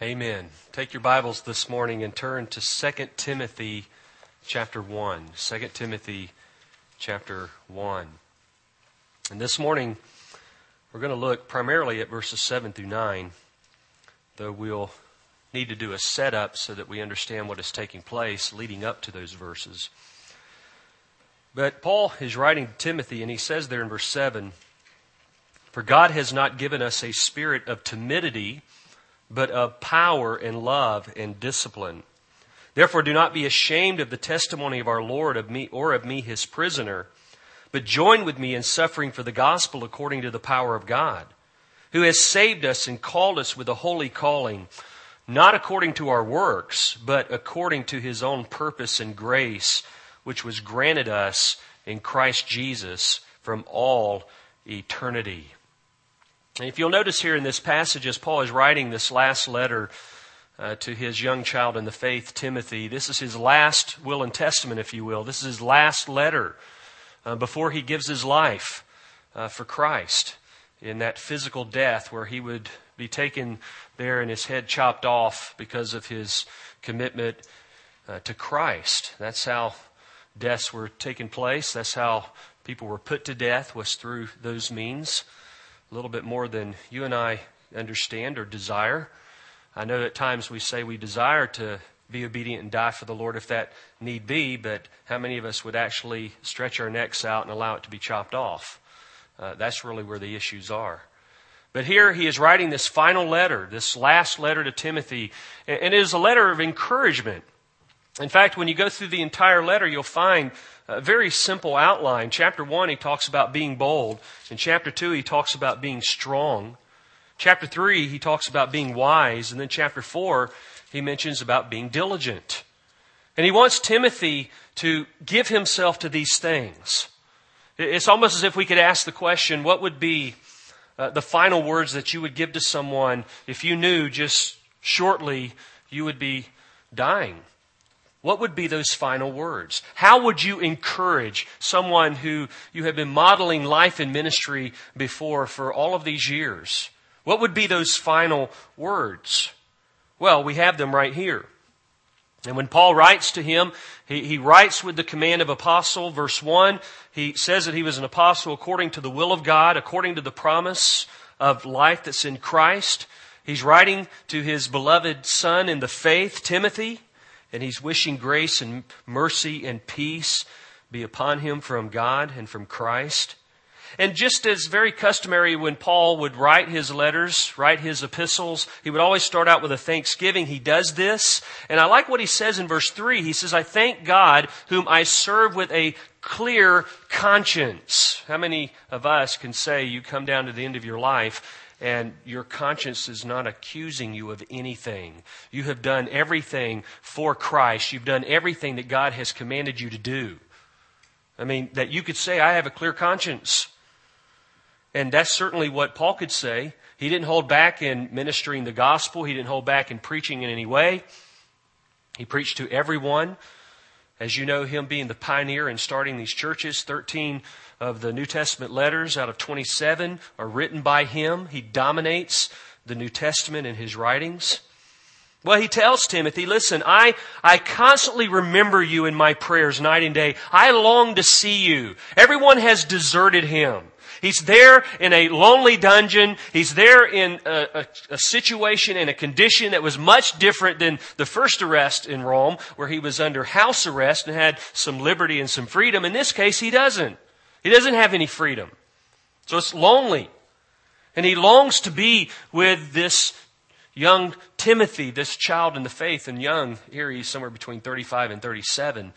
Amen. Take your Bibles this morning and turn to 2 Timothy chapter 1. 2 Timothy chapter 1. And this morning, we're going to look primarily at verses 7 through 9, though we'll need to do a setup so that we understand what is taking place leading up to those verses. But Paul is writing to Timothy, and he says there in verse 7, "For God has not given us a spirit of timidity, but of power and love and discipline. Therefore do not be ashamed of the testimony of our Lord of me his prisoner, but join with me in suffering for the gospel according to the power of God, who has saved us and called us with a holy calling, not according to our works, but according to his own purpose and grace, which was granted us in Christ Jesus from all eternity." And if you'll notice here in this passage, as Paul is writing this last letter to his young child in the faith, Timothy, this is his last will and testament, if you will. This is his last letter before he gives his life for Christ in that physical death where he would be taken there and his head chopped off because of his commitment to Christ. That's how deaths were taking place. That's how people were put to death, was through those means. A little bit more than you and I understand or desire. I know at times we say we desire to be obedient and die for the Lord if that need be, but how many of us would actually stretch our necks out and allow it to be chopped off? That's really where the issues are. But here he is writing this final letter, this last letter to Timothy, and it is a letter of encouragement. In fact, when you go through the entire letter, you'll find a very simple outline. Chapter 1, he talks about being bold. In chapter 2, he talks about being strong. Chapter 3, he talks about being wise. And then chapter 4, he mentions about being diligent. And he wants Timothy to give himself to these things. It's almost as if we could ask the question, what would be the final words that you would give to someone if you knew just shortly you would be dying? What would be those final words? How would you encourage someone who you have been modeling life and ministry before for all of these years? What would be those final words? Well, we have them right here. And when Paul writes to him, he writes with the command of apostle. Verse 1, he says that he was an apostle according to the will of God, according to the promise of life that's in Christ. He's writing to his beloved son in the faith, Timothy. And he's wishing grace and mercy and peace be upon him from God and from Christ. And just as very customary when Paul would write his letters, write his epistles, he would always start out with a thanksgiving. He does this. And I like what he says in verse 3. He says, "I thank God whom I serve with a clear conscience." How many of us can say you come down to the end of your life and your conscience is not accusing you of anything? You have done everything for Christ. You've done everything that God has commanded you to do. I mean, that you could say, I have a clear conscience. And that's certainly what Paul could say. He didn't hold back in ministering the gospel. He didn't hold back in preaching in any way. He preached to everyone. As you know, him being the pioneer in starting these churches, 13 of the New Testament letters out of 27 are written by him. He dominates the New Testament in his writings. Well, he tells Timothy, listen, I constantly remember you in my prayers night and day. I long to see you. Everyone has deserted him. He's there in a lonely dungeon. He's there in a situation and a condition that was much different than the first arrest in Rome, where he was under house arrest and had some liberty and some freedom. In this case, he doesn't. He doesn't have any freedom. So it's lonely. And he longs to be with this young Timothy, this child in the faith. And young, here he's somewhere between 35 and 37.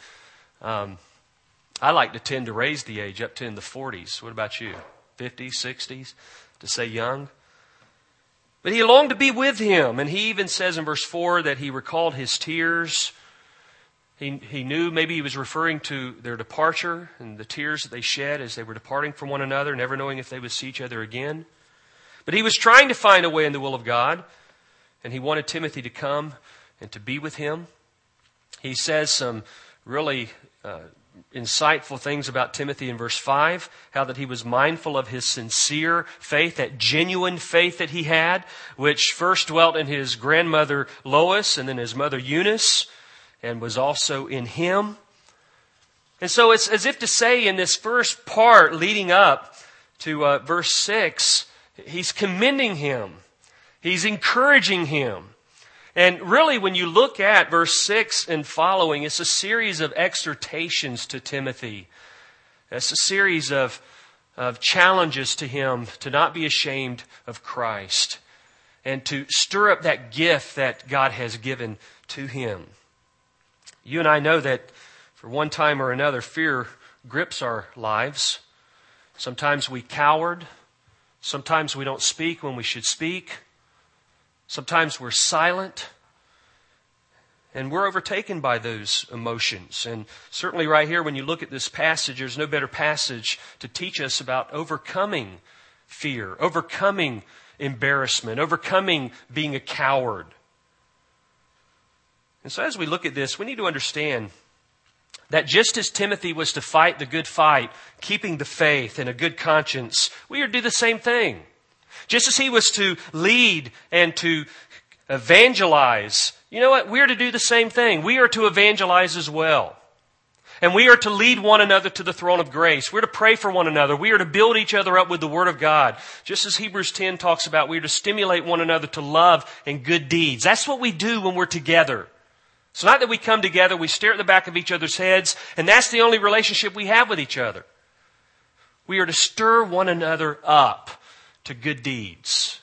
I like to tend to raise the age up to in the 40s. What about you? 50s, 60s? To say young? But he longed to be with him. And he even says in verse 4 that he recalled his tears. He knew maybe he was referring to their departure and the tears that they shed as they were departing from one another, never knowing if they would see each other again. But he was trying to find a way in the will of God. And he wanted Timothy to come and to be with him. He says some really insightful things about Timothy in verse 5, how that he was mindful of his sincere faith, that genuine faith that he had, which first dwelt in his grandmother Lois and then his mother Eunice, and was also in him. And so it's as if to say in this first part leading up to verse 6, he's commending him. He's encouraging him. And really, when you look at verse 6 and following, it's a series of exhortations to Timothy. It's a series of challenges to him to not be ashamed of Christ and to stir up that gift that God has given to him. You and I know that for one time or another, fear grips our lives. Sometimes we coward. Sometimes we don't speak when we should speak. Sometimes we're silent. And we're overtaken by those emotions. And certainly right here, when you look at this passage, there's no better passage to teach us about overcoming fear, overcoming embarrassment, overcoming being a coward. And so as we look at this, we need to understand that just as Timothy was to fight the good fight, keeping the faith and a good conscience, we are to do the same thing. Just as he was to lead and to evangelize, you know what? We are to do the same thing. We are to evangelize as well. And we are to lead one another to the throne of grace. We're to pray for one another. We are to build each other up with the Word of God. Just as Hebrews 10 talks about, we are to stimulate one another to love and good deeds. That's what we do when we're together. It's not that we come together, we stare at the back of each other's heads, and that's the only relationship we have with each other. We are to stir one another up to good deeds.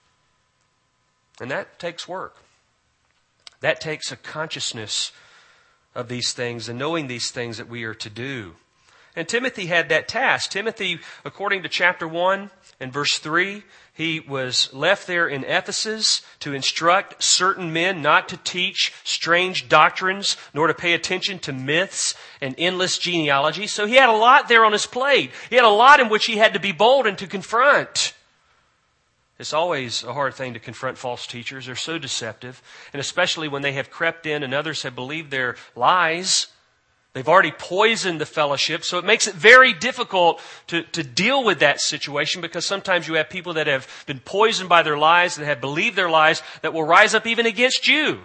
And that takes work. That takes a consciousness of these things and knowing these things that we are to do. And Timothy had that task. Timothy, according to chapter 1 and verse 3, he was left there in Ephesus to instruct certain men not to teach strange doctrines, nor to pay attention to myths and endless genealogy. So he had a lot there on his plate. He had a lot in which he had to be bold and to confront. It's always a hard thing to confront false teachers. They're so deceptive. And especially when they have crept in and others have believed their lies. They've already poisoned the fellowship. So it makes it very difficult to deal with that situation, because sometimes you have people that have been poisoned by their lies, that have believed their lies, that will rise up even against you.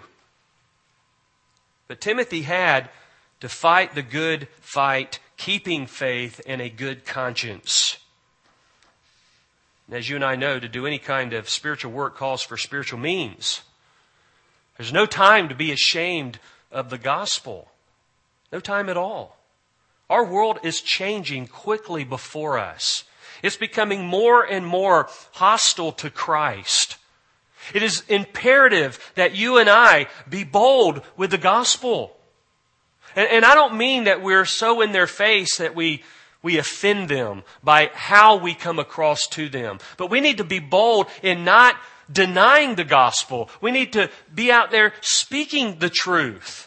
But Timothy had to fight the good fight, keeping faith and a good conscience. As you and I know, to do any kind of spiritual work calls for spiritual means. There's no time to be ashamed of the gospel. No time at all. Our world is changing quickly before us. It's becoming more and more hostile to Christ. It is imperative that you and I be bold with the gospel. And I don't mean that we're so in their face that we offend them by how we come across to them. But we need to be bold in not denying the gospel. We need to be out there speaking the truth.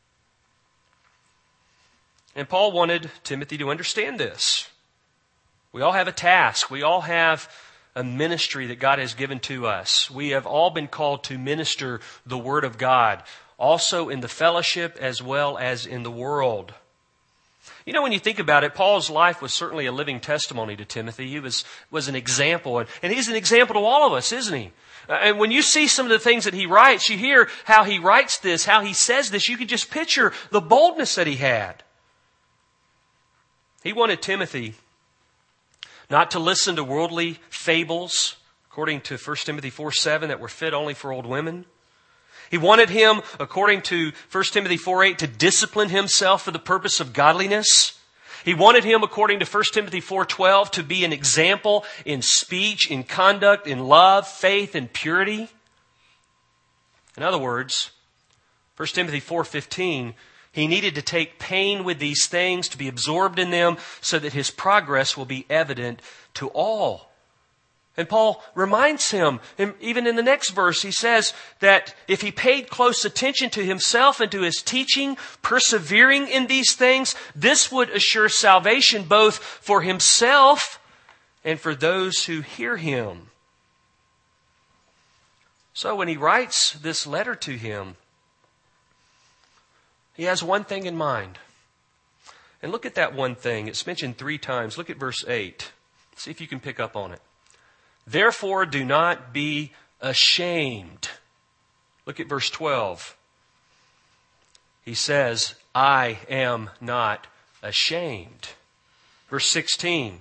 And Paul wanted Timothy to understand this. We all have a task. We all have a ministry that God has given to us. We have all been called to minister the Word of God, also in the fellowship as well as in the world. You know, when you think about it, Paul's life was certainly a living testimony to Timothy. He was an example. And he's an example to all of us, isn't he? And when you see some of the things that he writes, you hear how he writes this, how he says this, you can just picture the boldness that he had. He wanted Timothy not to listen to worldly fables, according to 1 Timothy 4:7, that were fit only for old women. He wanted him, according to 1 Timothy 4:8, to discipline himself for the purpose of godliness. He wanted him, according to 1 Timothy 4:12, to be an example in speech, in conduct, in love, faith, and purity. In other words, 1 Timothy 4:15, he needed to take pain with these things, to be absorbed in them, so that his progress will be evident to all. And Paul reminds him, and even in the next verse, he says that if he paid close attention to himself and to his teaching, persevering in these things, this would assure salvation both for himself and for those who hear him. So when he writes this letter to him, he has one thing in mind. And look at that one thing. It's mentioned 3 times. Look at verse 8. See if you can pick up on it. Therefore, do not be ashamed. Look at verse 12. He says, I am not ashamed. Verse 16.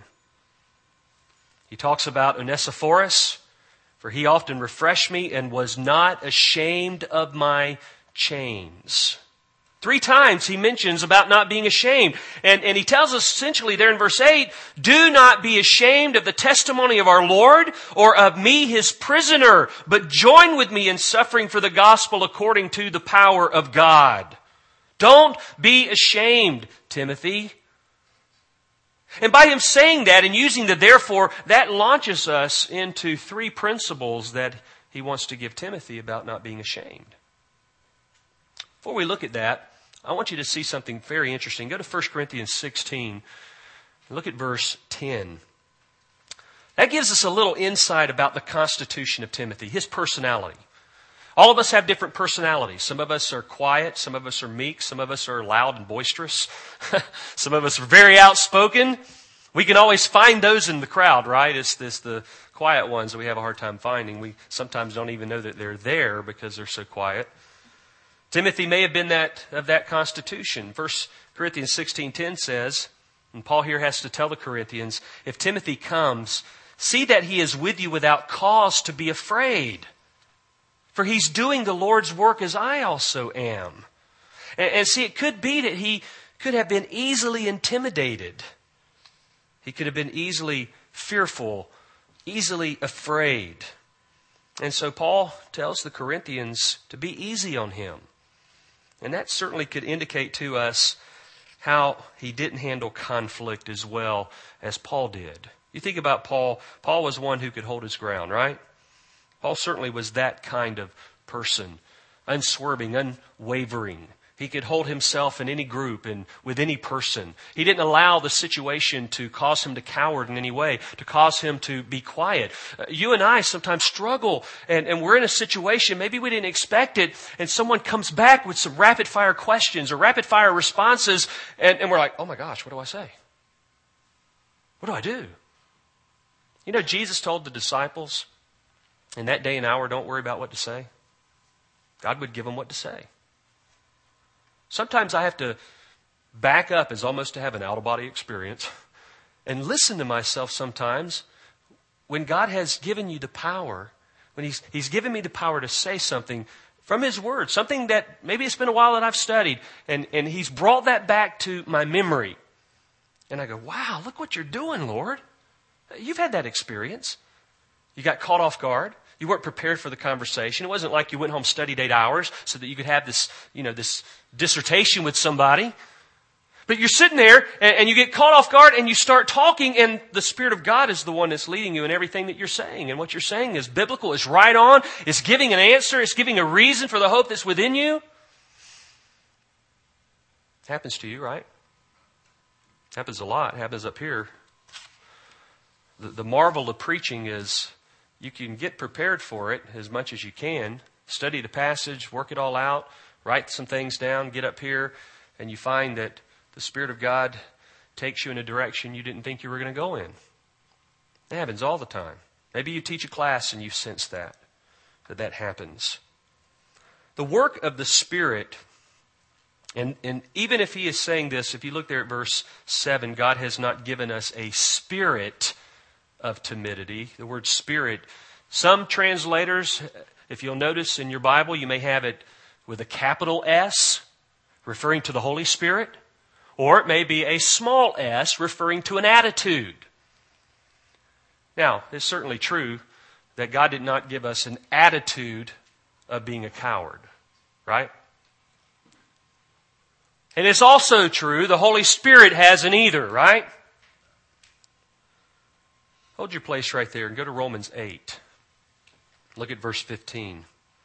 He talks about Onesiphorus, for he often refreshed me and was not ashamed of my chains. 3 times he mentions about not being ashamed. And he tells us essentially there in verse 8, do not be ashamed of the testimony of our Lord or of me, his prisoner, but join with me in suffering for the gospel according to the power of God. Don't be ashamed, Timothy. And by him saying that and using the therefore, that launches us into 3 principles that he wants to give Timothy about not being ashamed. Before we look at that, I want you to see something very interesting. Go to 1 Corinthians 16 and look at verse 10. That gives us a little insight about the constitution of Timothy, his personality. All of us have different personalities. Some of us are quiet. Some of us are meek. Some of us are loud and boisterous. Some of us are very outspoken. We can always find those in the crowd, right? It's the quiet ones that we have a hard time finding. We sometimes don't even know that they're there because they're so quiet. Timothy may have been of that constitution. 1 Corinthians 16:10 says, and Paul here has to tell the Corinthians, if Timothy comes, see that he is with you without cause to be afraid. For he's doing the Lord's work as I also am. And see, it could be that he could have been easily intimidated. He could have been easily fearful, easily afraid. And so Paul tells the Corinthians to be easy on him. And that certainly could indicate to us how he didn't handle conflict as well as Paul did. You think about Paul. Paul was one who could hold his ground, right? Paul certainly was that kind of person. Unswerving, unwavering. He could hold himself in any group and with any person. He didn't allow the situation to cause him to cower in any way, to cause him to be quiet. You and I sometimes struggle and we're in a situation, maybe we didn't expect it, and someone comes back with some rapid fire questions or rapid fire responses, and we're like, oh my gosh, what do I say? What do I do? You know, Jesus told the disciples, in that day and hour, don't worry about what to say. God would give them what to say. Sometimes I have to back up as almost to have an out-of-body experience and listen to myself sometimes when God has given you the power, when He's given me the power to say something from His Word, something that maybe it's been a while that I've studied, and He's brought that back to my memory. And I go, wow, look what you're doing, Lord. You've had that experience. You got caught off guard. You weren't prepared for the conversation. It wasn't like you went home, studied 8 hours so that you could have this dissertation with somebody. But you're sitting there and you get caught off guard and you start talking, and the Spirit of God is the one that's leading you in everything that you're saying. And what you're saying is biblical, it's right on, it's giving an answer, it's giving a reason for the hope that's within you. It happens to you, right? It happens a lot. It happens up here. The marvel of preaching is you can get prepared for it as much as you can. Study the passage, work it all out, write some things down, get up here, and you find that the Spirit of God takes you in a direction you didn't think you were going to go in. It happens all the time. Maybe you teach a class and you sense that happens. The work of the Spirit, and even if He is saying this, if you look there at verse 7, God has not given us a spirit of timidity. The word spirit, some translators, if you'll notice in your Bible, you may have it with a capital S, referring to the Holy Spirit, or it may be a small s, referring to an attitude. Now, it's certainly true that God did not give us an attitude of being a coward, right? And it's also true the Holy Spirit has an either, right? Hold your place right there and go to Romans 8. Look at verse 15.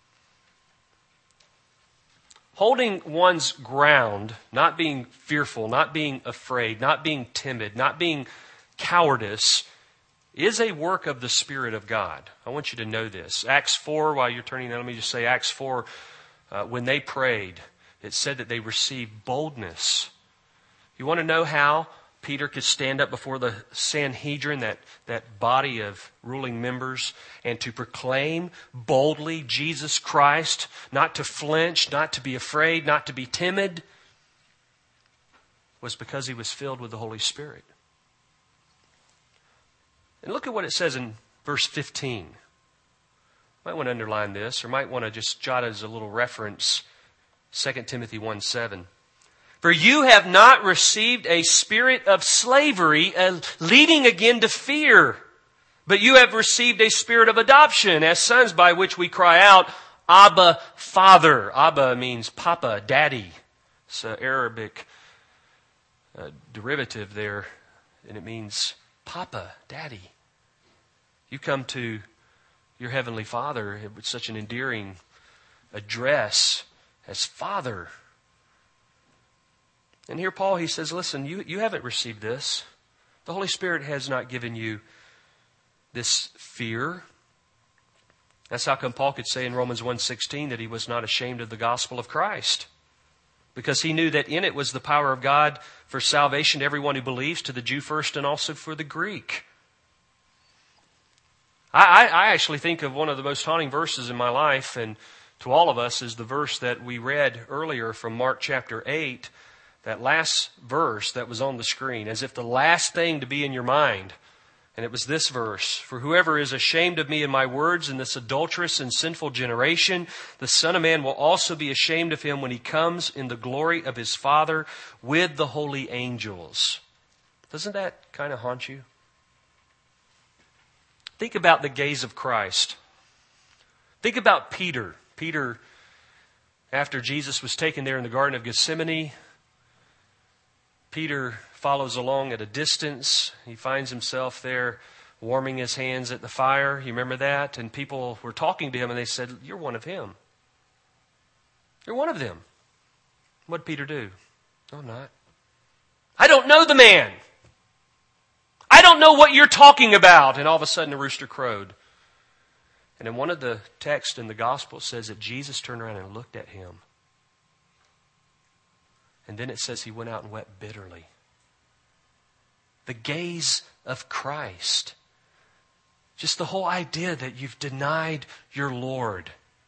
Holding one's ground, not being fearful, not being afraid, not being timid, not being cowardice, is a work of the Spirit of God. I want you to know this. Acts 4, while you're turning there, let me just say Acts 4, when they prayed, it said that they received boldness You want to know how Peter could stand up before the Sanhedrin, that body of ruling members, and to proclaim boldly Jesus Christ, not to flinch, not to be afraid, not to be timid, was because he was filled with the Holy Spirit. And look at what it says in verse 15. Might want to underline this, or might want to just jot it as a little reference. 2 Timothy 1:7. For you have not received a spirit of slavery, leading again to fear, but you have received a spirit of adoption as sons, by which we cry out, Abba, Father. Abba means Papa, Daddy. It's an Arabic derivative there, and it means Papa, Daddy. You come to your Heavenly Father with such an endearing address as Father. And here Paul, he says, listen, you haven't received this. The Holy Spirit has not given you this fear. That's how come Paul could say in Romans 1:16 that he was not ashamed of the gospel of Christ, because he knew that in it was the power of God for salvation to everyone who believes, to the Jew first and also for the Greek. I actually think of one of the most haunting verses in my life, and to all of us, is the verse that we read earlier from Mark chapter 8, that last verse that was on the screen, as if the last thing to be in your mind. And it was this verse: For whoever is ashamed of me and my words in this adulterous and sinful generation, the Son of Man will also be ashamed of him when he comes in the glory of his Father with the holy angels. Doesn't that kind of haunt you? Think about the gaze of Christ. Think about Peter. Peter, after Jesus was taken there in the Garden of Gethsemane, Peter follows along at a distance. He finds himself there warming his hands at the fire. You remember that? And people were talking to him and they said, you're one of him. You're one of them. What did Peter do? No, I'm not. I don't know the man. I don't know what you're talking about. And all of a sudden a rooster crowed. And in one of the texts in the gospel, it says that Jesus turned around and looked at him. And then it says he went out and wept bitterly. The gaze of Christ. Just the whole idea that you've denied your Lord.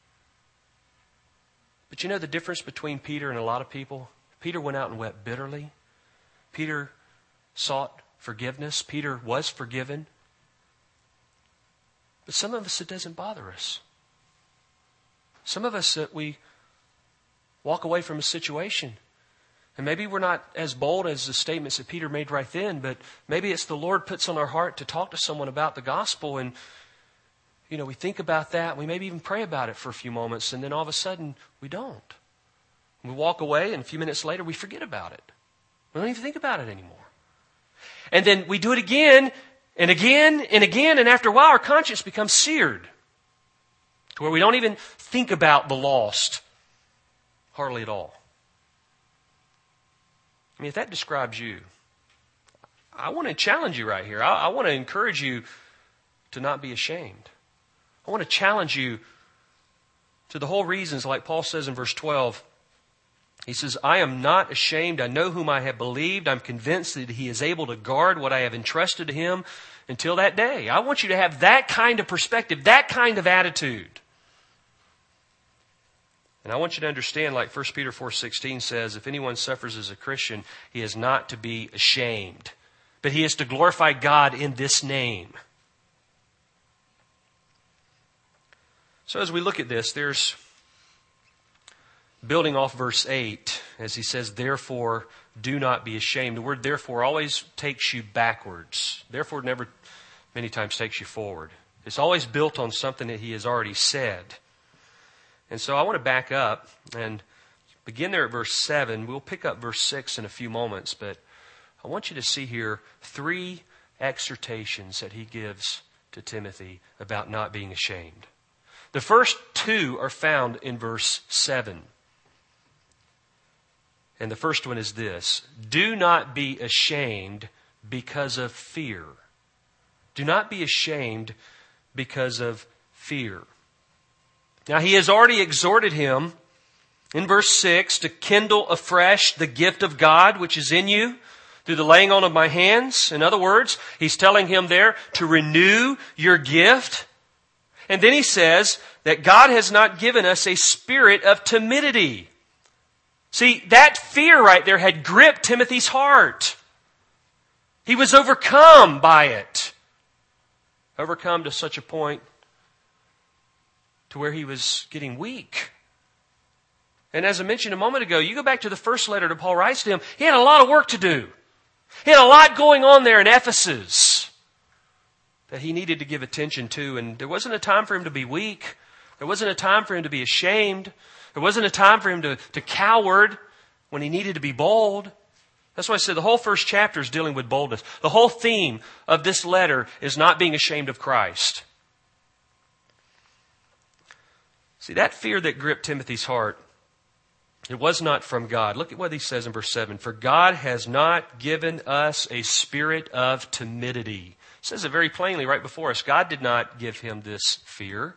But you know the difference between Peter and a lot of people? Peter went out and wept bitterly. Peter sought forgiveness. Peter was forgiven. But some of us, it doesn't bother us. Some of us, that we walk away from a situation. And maybe we're not as bold as the statements that Peter made right then, but maybe it's the Lord puts on our heart to talk to someone about the gospel, and we think about that. We maybe even pray about it for a few moments, and then all of a sudden we don't. We walk away, and a few minutes later we forget about it. We don't even think about it anymore. And then we do it again and again and again, and after a while our conscience becomes seared to where we don't even think about the lost hardly at all. I mean, if that describes you, I want to challenge you right here. I want to encourage you to not be ashamed. I want to challenge you to the whole reasons, like Paul says in verse 12. He says, I am not ashamed. I know whom I have believed. I'm convinced that he is able to guard what I have entrusted to him until that day. I want you to have that kind of perspective, that kind of attitude. And I want you to understand, like 1 Peter 4:16 says, if anyone suffers as a Christian, he is not to be ashamed, but he is to glorify God in this name. So as we look at this, there's, building off verse 8, as he says, therefore, do not be ashamed. The word therefore always takes you backwards. Therefore never many times takes you forward. It's always built on something that he has already said. And so I want to back up and begin there at verse 7. We'll pick up verse 6 in a few moments, but I want you to see here 3 exhortations that he gives to Timothy about not being ashamed. The first 2 are found in verse 7. And the first one is this: do not be ashamed because of fear. Do not be ashamed because of fear. Now, he has already exhorted him In verse 6, to kindle afresh the gift of God which is in you through the laying on of my hands. In other words, he's telling him there to renew your gift. And then he says that God has not given us a spirit of timidity. See, that fear right there had gripped Timothy's heart. He was overcome by it. Overcome to such a point to where he was getting weak. And as I mentioned a moment ago, you go back to the first letter that Paul writes to him, he had a lot of work to do. He had a lot going on there in Ephesus that he needed to give attention to. And there wasn't a time for him to be weak. There wasn't a time for him to be ashamed. There wasn't a time for him to coward when he needed to be bold. That's why I said the whole first chapter is dealing with boldness. The whole theme of this letter is not being ashamed of Christ. See, that fear that gripped Timothy's heart, it was not from God. Look at what he says in verse 7. For God has not given us a spirit of timidity. It says it very plainly right before us. God did not give him this fear.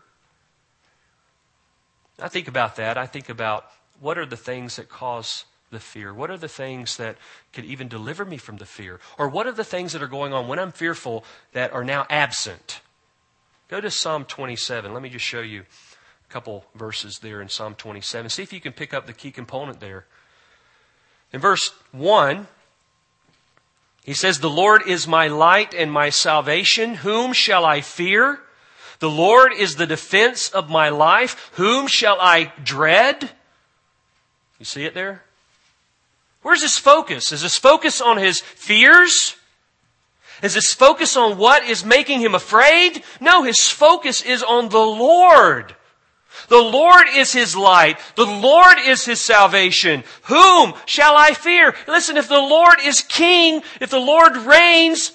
I think about that. I think about what are the things that cause the fear? What are the things that could even deliver me from the fear? Or what are the things that are going on when I'm fearful that are now absent? Go to Psalm 27. Let me just show you a couple verses there in Psalm 27. See if you can pick up the key component there. In verse 1, he says, the Lord is my light and my salvation. Whom shall I fear? The Lord is the defense of my life. Whom shall I dread? You see it there? Where's his focus? Is his focus on his fears? Is his focus on what is making him afraid? No, his focus is on the Lord. The Lord is his light. The Lord is his salvation. Whom shall I fear? Listen, if the Lord is king, if the Lord reigns,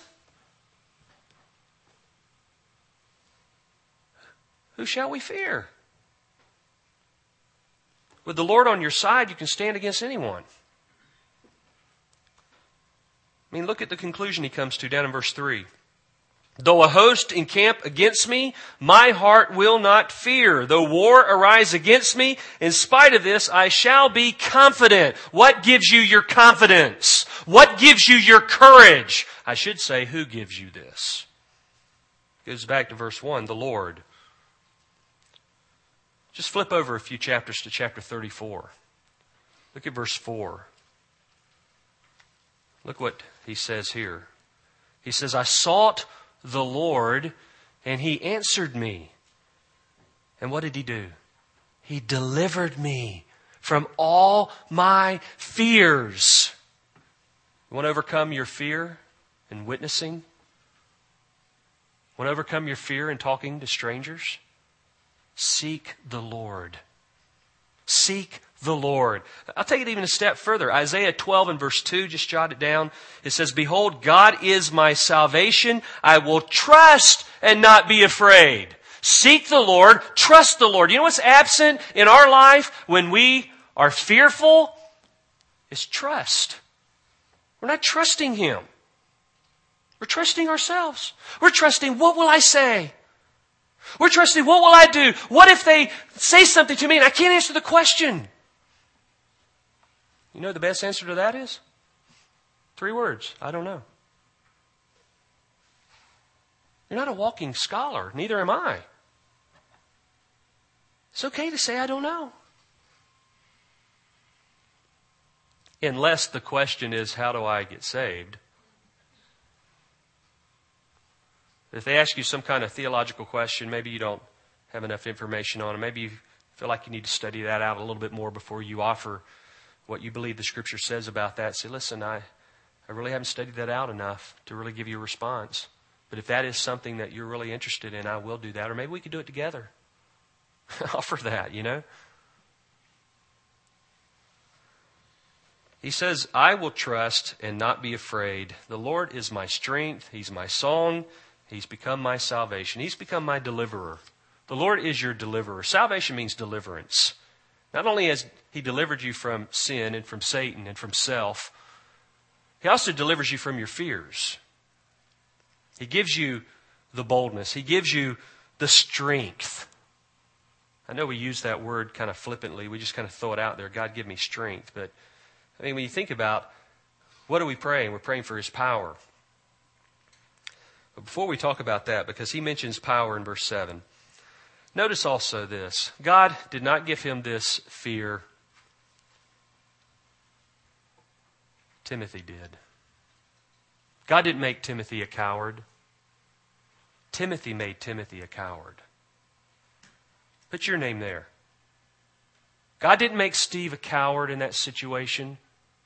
who shall we fear? With the Lord on your side, you can stand against anyone. I mean, look at the conclusion he comes to down in verse 3. Though a host encamp against me, my heart will not fear. Though war arise against me, in spite of this, I shall be confident. What gives you your confidence? What gives you your courage? I should say, who gives you this? It goes back to verse 1, the Lord. Just flip over a few chapters to chapter 34. Look at verse 4. Look what he says here. He says, I sought the Lord, and he answered me. And what did he do? He delivered me from all my fears. You want to overcome your fear in witnessing? Want to overcome your fear in talking to strangers? Seek the Lord. Seek the Lord. I'll take it even a step further. Isaiah 12 and verse 2, just jot it down. It says, behold, God is my salvation. I will trust and not be afraid. Seek the Lord. Trust the Lord. You know what's absent in our life when we are fearful? It's trust. We're not trusting Him. We're trusting ourselves. We're trusting, what will I say? We're trusting, what will I do? What if they say something to me and I can't answer the question? You know the best answer to that is? 3 words. I don't know. You're not a walking scholar. Neither am I. It's okay to say, I don't know. Unless the question is, how do I get saved? If they ask you some kind of theological question, maybe you don't have enough information on it. Maybe you feel like you need to study that out a little bit more before you offer what you believe the Scripture says about that. Say, listen, I really haven't studied that out enough to really give you a response. But if that is something that you're really interested in, I will do that. Or maybe we could do it together. Offer that, you know. He says, I will trust and not be afraid. The Lord is my strength. He's my song. He's become my salvation. He's become my deliverer. The Lord is your deliverer. Salvation means deliverance. Not only has He delivered you from sin and from Satan and from self, He also delivers you from your fears. He gives you the boldness. He gives you the strength. I know we use that word kind of flippantly. We just kind of throw it out there. God, give me strength. But, I mean, when you think about what are we praying? We're praying for His power. But before we talk about that, because he mentions power in verse 7, notice also this. God did not give him this fear. Timothy did. God didn't make Timothy a coward. Timothy made Timothy a coward. Put your name there. God didn't make Steve a coward in that situation.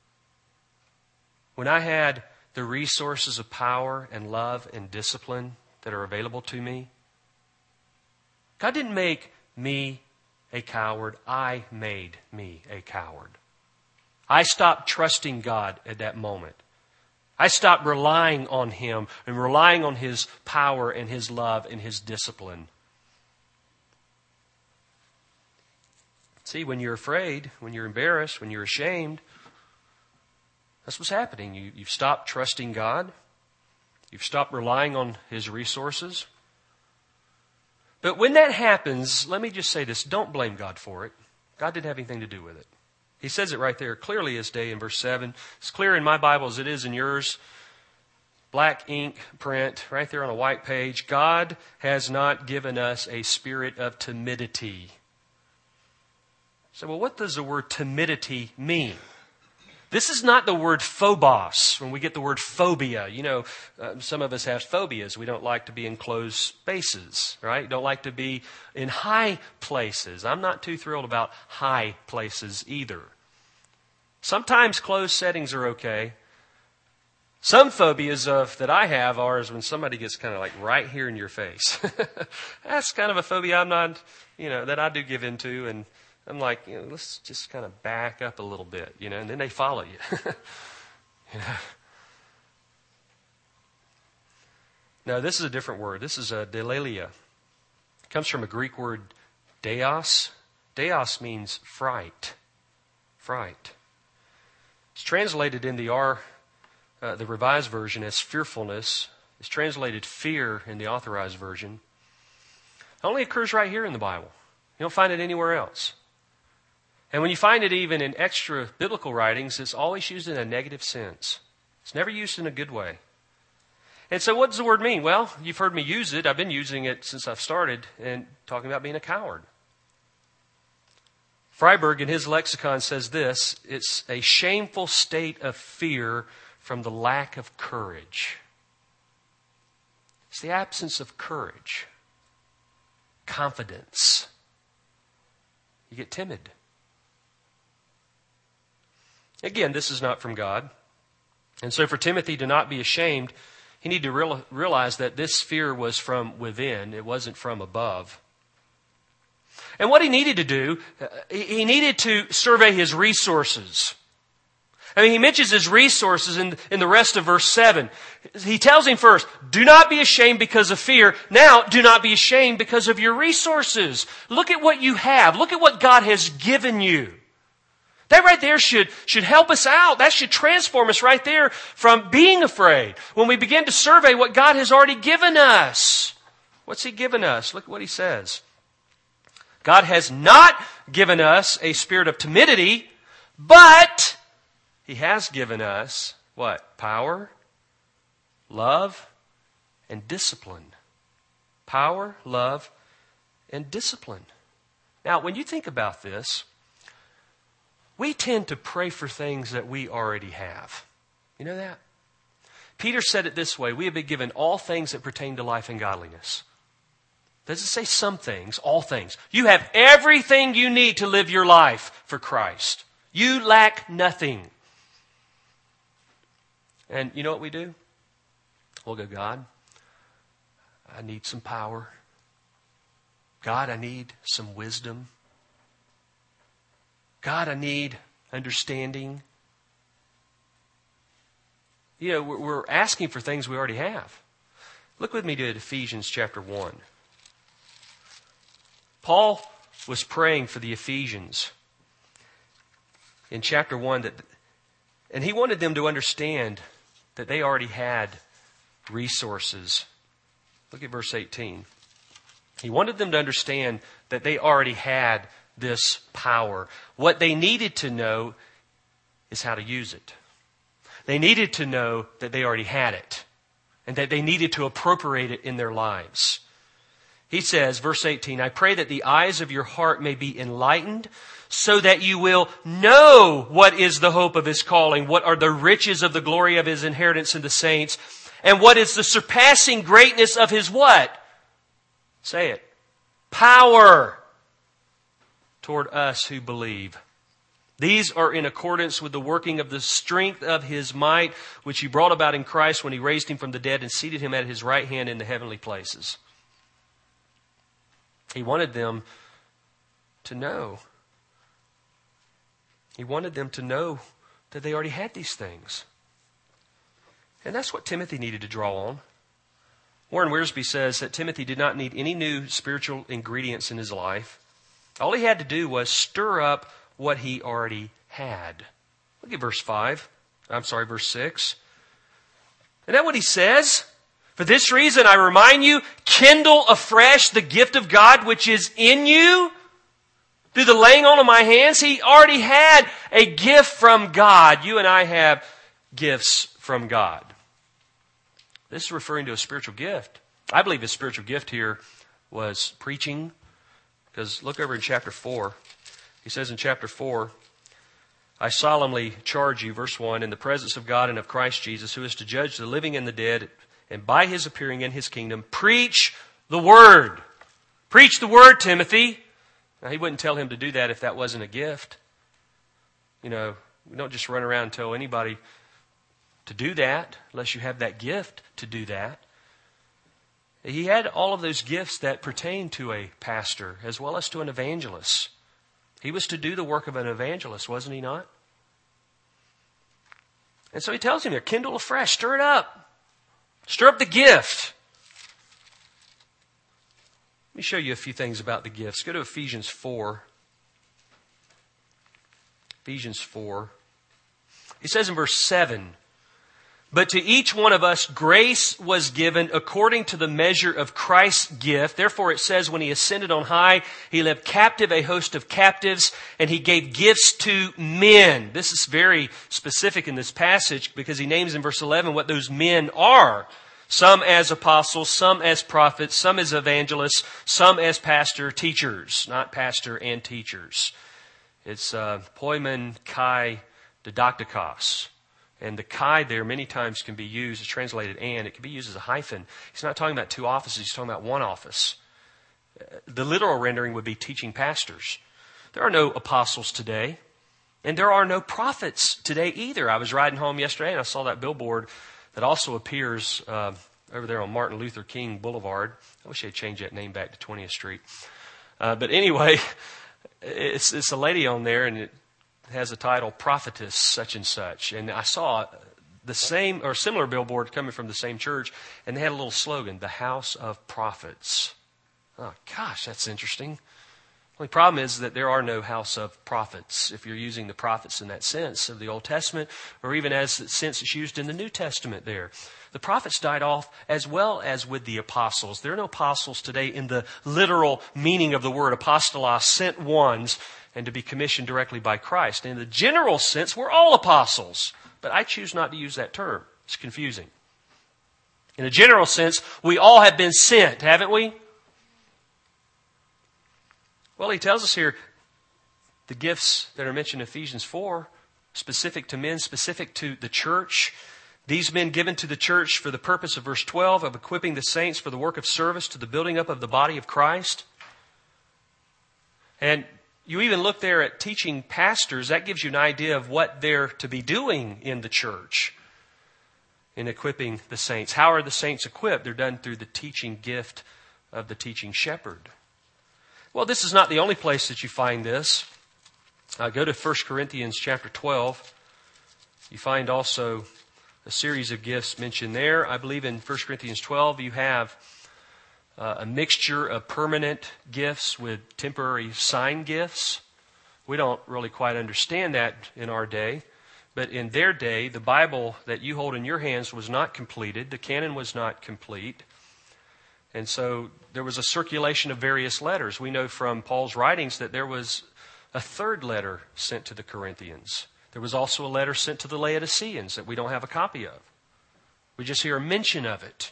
When I had the resources of power and love and discipline that are available to me, God didn't make me a coward. I made me a coward. I stopped trusting God at that moment. I stopped relying on Him and relying on His power and His love and His discipline. See, when you're afraid, when you're embarrassed, when you're ashamed, that's what's happening. You've stopped trusting God. You've stopped relying on His resources. But when that happens, let me just say this. Don't blame God for it. God didn't have anything to do with it. He says it right there clearly as day in verse 7. It's clear in my Bible as it is in yours. Black ink print right there on a white page. God has not given us a spirit of timidity. So, well, what does the word timidity mean? This is not the word phobos, when we get the word phobia. You know, some of us have phobias. We don't like to be in closed spaces, right? Don't like to be in high places. I'm not too thrilled about high places either. Sometimes closed settings are okay. Some phobias that I have are when somebody gets kind of like right here in your face. That's kind of a phobia I'm not, that I do give into, and I'm like, let's just kind of back up a little bit, and then they follow you. No, this is a different word. This is a deilelia. It comes from a Greek word, deos. Deos means fright. Fright. It's translated in the Revised Version as fearfulness. It's translated fear in the Authorized Version. It only occurs right here in the Bible. You don't find it anywhere else. And when you find it even in extra biblical writings, it's always used in a negative sense. It's never used in a good way. And so what does the word mean? Well, you've heard me use it. I've been using it since I've started and talking about being a coward. Freiberg in his lexicon says this: it's a shameful state of fear from the lack of courage. It's the absence of courage, confidence. You get timid. Again, this is not from God. And so for Timothy to not be ashamed, he needed to realize that this fear was from within. It wasn't from above. And what he needed to do, he needed to survey his resources. I mean, he mentions his resources in the rest of verse 7. He tells him first, do not be ashamed because of fear. Now, do not be ashamed because of your resources. Look at what you have. Look at what God has given you. That right there should help us out. That should transform us right there from being afraid. When we begin to survey what God has already given us. What's He given us? Look at what He says. God has not given us a spirit of timidity, but He has given us what? Power, love, and discipline. Power, love, and discipline. Now, when you think about this, we tend to pray for things that we already have. You know that? Peter said it this way: we have been given all things that pertain to life and godliness. Does it say some things? All things. You have everything you need to live your life for Christ. You lack nothing. And you know what we do? We'll go, God, I need some power. God, I need some wisdom. God, I need understanding. We're asking for things we already have. Look with me to Ephesians chapter 1. Paul was praying for the Ephesians in chapter 1, and he wanted them to understand that they already had resources. Look at verse 18. He wanted them to understand that they already had this power. What they needed to know is how to use it. They needed to know that they already had it and that they needed to appropriate it in their lives. He says, verse 18, I pray that the eyes of your heart may be enlightened so that you will know what is the hope of His calling, what are the riches of the glory of His inheritance in the saints, and what is the surpassing greatness of His what? Say it. Power toward us who believe. These are in accordance with the working of the strength of His might, which He brought about in Christ when He raised Him from the dead and seated Him at His right hand in the heavenly places. He wanted them to know. He wanted them to know that they already had these things. And that's what Timothy needed to draw on. Warren Wiersbe says that Timothy did not need any new spiritual ingredients in his life. All he had to do was stir up what he already had. Look at verse 6. Isn't that what he says? For this reason I remind you, kindle afresh the gift of God which is in you. Through the laying on of my hands, he already had a gift from God. You and I have gifts from God. This is referring to a spiritual gift. I believe his spiritual gift here was preaching. Because look over in chapter 4. He says in chapter 4, I solemnly charge you, verse 1, in the presence of God and of Christ Jesus, who is to judge the living and the dead, and by His appearing in His kingdom, preach the Word. Preach the Word, Timothy. Now, he wouldn't tell him to do that if that wasn't a gift. You know, we don't just run around and tell anybody to do that unless you have that gift to do that. He had all of those gifts that pertain to a pastor as well as to an evangelist. He was to do the work of an evangelist, wasn't he not? And so he tells him here, kindle afresh, stir it up. Stir up the gift. Let me show you a few things about the gifts. Go to Ephesians 4. Ephesians 4. He says in verse 7, but to each one of us grace was given according to the measure of Christ's gift. Therefore it says when He ascended on high, He led captive a host of captives, and He gave gifts to men. This is very specific in this passage because He names in verse 11 what those men are. Some as apostles, some as prophets, some as evangelists, some as pastor teachers, not pastor and teachers. It's poimen kai didaktikos. And the kai there many times can be used, it's translated and, it can be used as a hyphen. He's not talking about two offices, he's talking about one office. The literal rendering would be teaching pastors. There are no apostles today, and there are no prophets today either. I was riding home yesterday and I saw that billboard that also appears over there on Martin Luther King Boulevard. I wish they'd change that name back to 20th Street. But anyway, it's a lady on there, and it has a title, Prophetess such and such. And I saw the same or similar billboard coming from the same church, and they had a little slogan, the House of Prophets. Oh, gosh, that's interesting. The only problem is that there are no house of prophets, if you're using the prophets in that sense of the Old Testament, or even as the sense it's used in the New Testament there. The prophets died off as well as with the apostles. There are no apostles today in the literal meaning of the word apostolos, sent ones, and to be commissioned directly by Christ. In the general sense, we're all apostles, but I choose not to use that term. It's confusing. In a general sense, we all have been sent, haven't we? Well, he tells us here the gifts that are mentioned in Ephesians 4, specific to men, specific to the church. These men given to the church for the purpose of verse 12 of equipping the saints for the work of service to the building up of the body of Christ. And you even look there at teaching pastors, that gives you an idea of what they're to be doing in the church in equipping the saints. How are the saints equipped? They're done through the teaching gift of the teaching shepherd. Well, this is not the only place that you find this. Go to 1 Corinthians chapter 12. You find also a series of gifts mentioned there. I believe in 1 Corinthians 12 you have a mixture of permanent gifts with temporary sign gifts. We don't really quite understand that in our day. But in their day, the Bible that you hold in your hands was not completed. The canon was not complete. And so there was a circulation of various letters. We know from Paul's writings that there was a third letter sent to the Corinthians. There was also a letter sent to the Laodiceans that we don't have a copy of. We just hear a mention of it.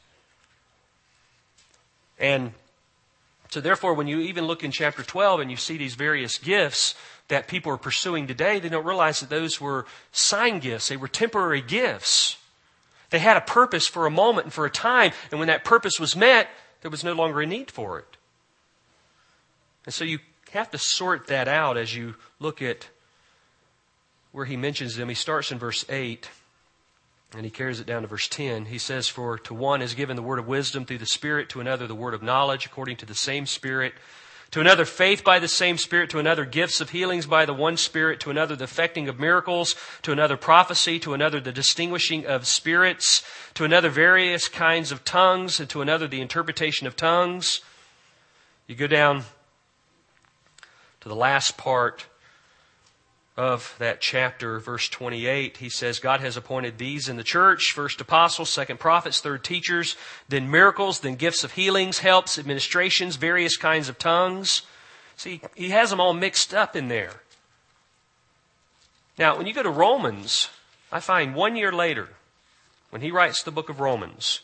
And so therefore, when you even look in chapter 12 and you see these various gifts that people are pursuing today, they don't realize that those were sign gifts. They were temporary gifts. They had a purpose for a moment and for a time. And when that purpose was met, there was no longer a need for it. And so you have to sort that out as you look at where he mentions them. He starts in verse 8 and he carries it down to verse 10. He says, "For to one is given the word of wisdom through the Spirit, to another the word of knowledge according to the same Spirit, to another faith by the same Spirit, to another gifts of healings by the one Spirit, to another the effecting of miracles, to another prophecy, to another the distinguishing of spirits, to another various kinds of tongues, and to another the interpretation of tongues." You go down to the last part of that chapter, verse 28, he says, "God has appointed these in the church, first apostles, second prophets, third teachers, then miracles, then gifts of healings, helps, administrations, various kinds of tongues." See, he has them all mixed up in there. Now, when you go to Romans, I find 1 year later, when he writes the book of Romans,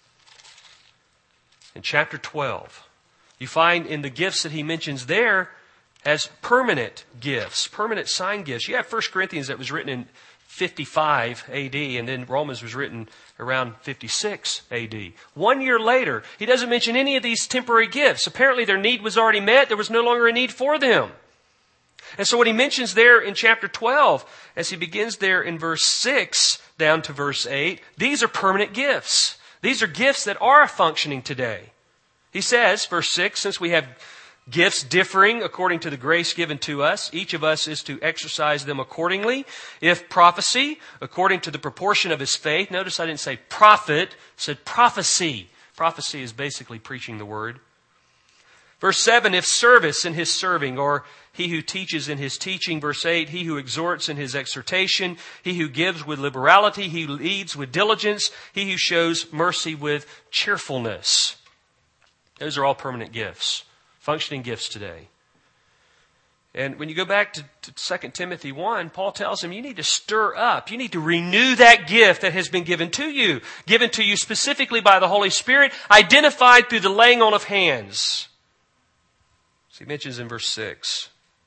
in chapter 12, you find in the gifts that he mentions there as permanent gifts, permanent sign gifts. You have 1 Corinthians that was written in 55 AD, and then Romans was written around 56 AD. 1 year later, he doesn't mention any of these temporary gifts. Apparently their need was already met. There was no longer a need for them. And so what he mentions there in chapter 12, as he begins there in verse 6 down to verse 8, these are permanent gifts. These are gifts that are functioning today. He says, verse 6, "Since we have gifts differing according to the grace given to us, each of us is to exercise them accordingly. If prophecy, according to the proportion of his faith." Notice I didn't say prophet, I said prophecy. Prophecy is basically preaching the word. Verse 7, "If service, in his serving, or he who teaches in his teaching." Verse 8, "He who exhorts in his exhortation, he who gives with liberality, he who leads with diligence, he who shows mercy with cheerfulness." Those are all permanent gifts. Functioning gifts today. And when you go back to 2 Timothy 1, Paul tells him you need to stir up. You need to renew that gift that has been given to you specifically by the Holy Spirit, identified through the laying on of hands. So he mentions in verse 6.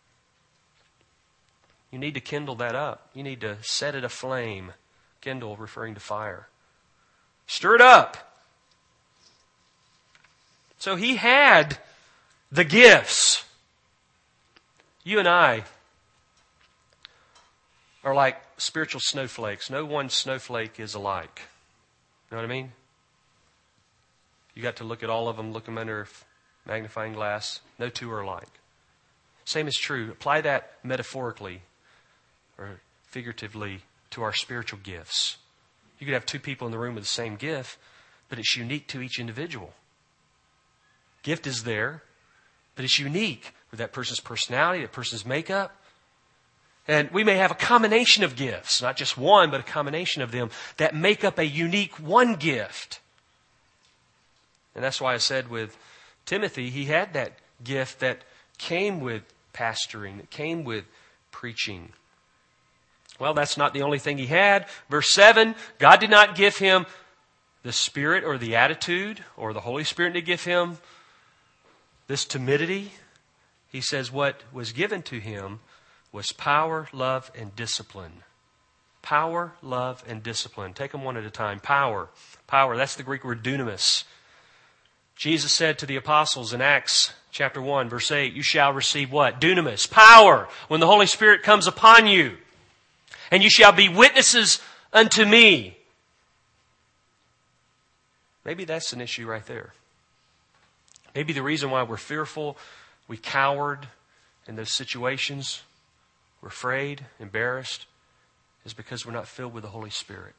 You need to kindle that up. You need to set it aflame. Kindle, referring to fire. Stir it up. So he had the gifts. You and I are like spiritual snowflakes. No one snowflake is alike. You know what I mean? You got to look at all of them, look them under a magnifying glass. No two are alike. Same is true. Apply that metaphorically or figuratively to our spiritual gifts. You could have two people in the room with the same gift, but it's unique to each individual. Gift is there, but it's unique with that person's personality, that person's makeup. And we may have a combination of gifts, not just one, but a combination of them that make up a unique one gift. And that's why I said with Timothy, he had that gift that came with pastoring, that came with preaching. Well, that's not the only thing he had. Verse 7, God did not give him the Spirit or the attitude, or the Holy Spirit to give him this timidity. He says what was given to him was power, love, and discipline. Power, love, and discipline. Take them one at a time. Power. Power, that's the Greek word dunamis. Jesus said to the apostles in Acts chapter 1, verse 8, "You shall receive" what? Dunamis. Power. When the Holy Spirit comes upon you. "And you shall be witnesses unto me." Maybe that's an issue right there. Maybe the reason why we're fearful, we cowered in those situations, we're afraid, embarrassed, is because we're not filled with the Holy Spirit.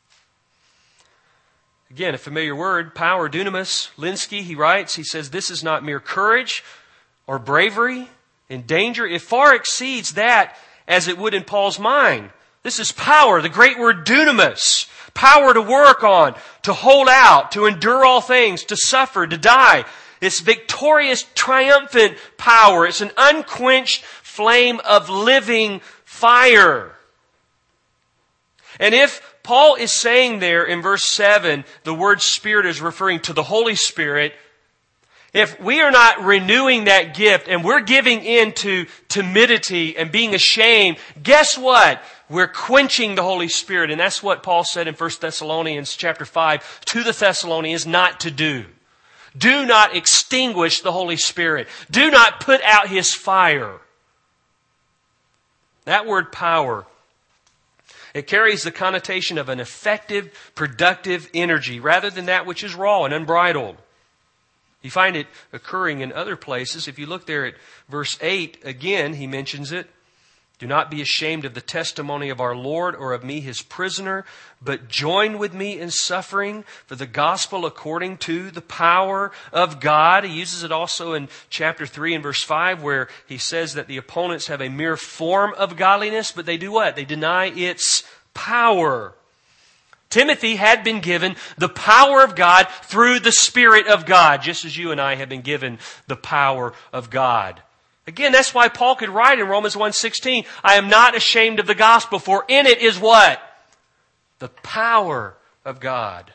Again, a familiar word, power, dunamis. Linsky, he writes, he says, "This is not mere courage or bravery in danger. It far exceeds that as it would in Paul's mind. This is power, the great word dunamis. Power to work on, to hold out, to endure all things, to suffer, to die. It's victorious, triumphant power. It's an unquenched flame of living fire. And if Paul is saying there in verse 7, the word Spirit is referring to the Holy Spirit, if we are not renewing that gift and we're giving in to timidity and being ashamed, guess what? We're quenching the Holy Spirit. And that's what Paul said in 1 Thessalonians chapter 5 to the Thessalonians not to do. Do not extinguish the Holy Spirit. Do not put out His fire. That word power, it carries the connotation of an effective, productive energy rather than that which is raw and unbridled. You find it occurring in other places. If you look there at verse 8, again, he mentions it. Do not be ashamed of the testimony of our Lord or of me, His prisoner, but join with me in suffering for the gospel according to the power of God. He uses it also in chapter 3 and verse 5 where he says that the opponents have a mere form of godliness, but they do what? They deny its power. Timothy had been given the power of God through the Spirit of God, just as you and I have been given the power of God. Again, that's why Paul could write in Romans 1:16, I am not ashamed of the gospel, for in it is what? The power of God.